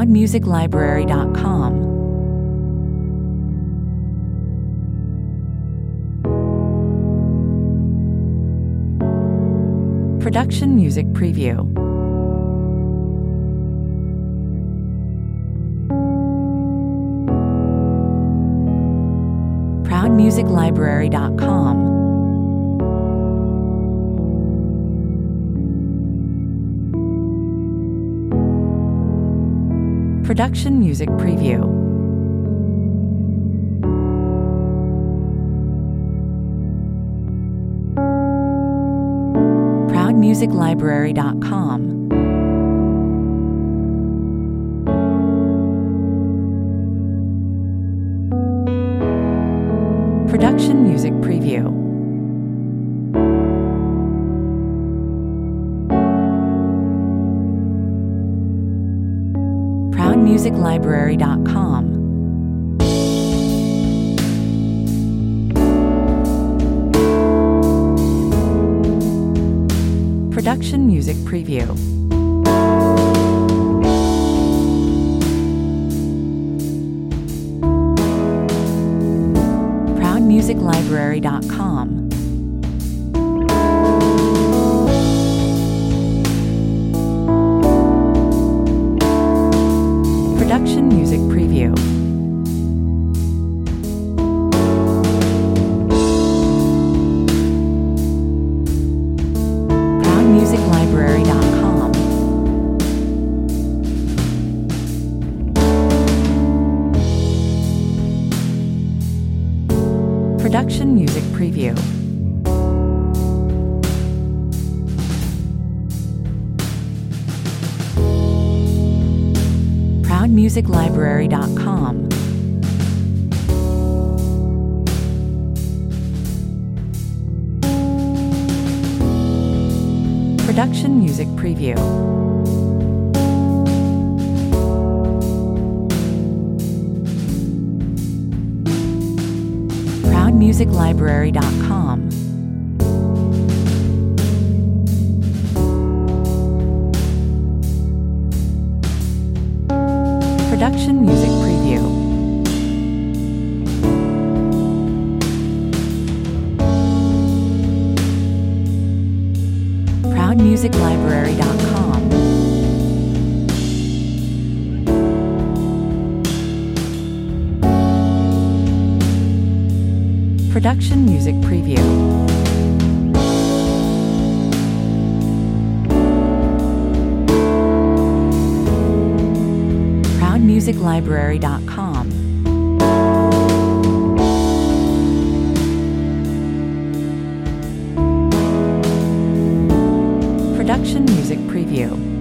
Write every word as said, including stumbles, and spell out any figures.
proud music library dot com. Production Music Preview. proud music library dot com. Production Music Preview. proud music library dot com. Production Music Preview. proud music library dot com. Production Music Preview. proud music library dot com. Production Music Preview. proud music library dot com. Production Music Preview. proud music library dot com. Production Music Preview. proud music library dot com. Production Music Preview. proud music library dot com. Production Music Preview. proud music library dot com. Production Music Preview.